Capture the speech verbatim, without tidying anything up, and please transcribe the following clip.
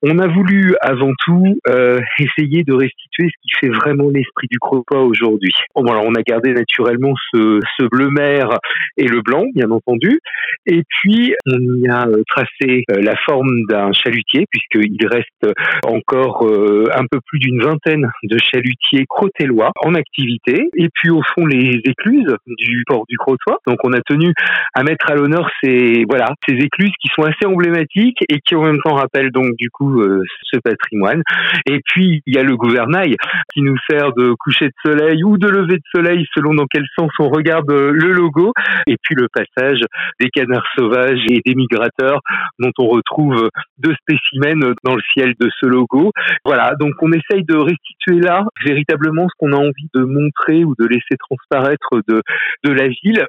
On a voulu avant tout euh, essayer de restituer ce qui fait vraiment l'esprit du Crotoy aujourd'hui. Bon, alors on a gardé naturellement ce, ce bleu mer et le blanc, bien entendu, et puis on y a tracé euh, la forme d'un chalutier, puisqu'il reste encore euh, un peu plus d'une vingtaine de chalutiers crotellois en activité, et puis au fond les écluses du port du Crotoy. Donc on a tenu à mettre à l'honneur ces voilà ces écluses qui sont assez emblématiques et qui en même temps rappellent donc du coup euh, ce patrimoine. Et puis il y a le gouvernail qui nous sert de coucher de soleil ou de lever de soleil selon dans quel sens on regarde le logo. Et puis le passage des canards sauvages et des migrateurs dont on retrouve deux spécimens dans le ciel de ce logo. Voilà, donc on essaye de restituer là véritablement ce qu'on a envie de montrer ou de laisser transparaître de, de la ville.